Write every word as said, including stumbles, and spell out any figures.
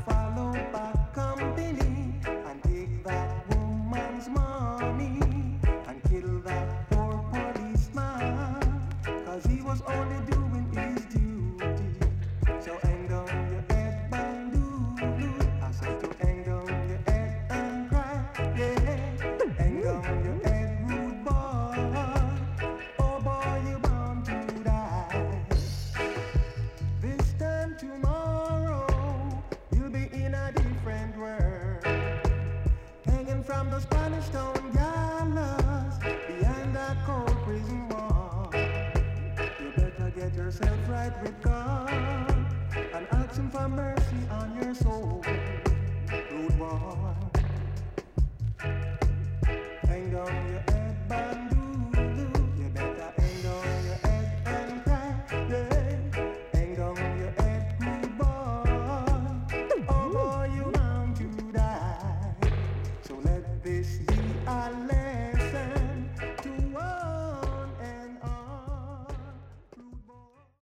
follow bad company and take that woman's money and kill that poor policeman, cause he was only doing his duty. So hang down your head, bandulu. I said to hang down your head and cry, yeah. Hang down your head, rude boy. Oh boy, you're bound to die. This time tomorrow, you'll be in a different world, hanging from the Spanish Town gallows behind that cold prison wall. You better get yourself right with God.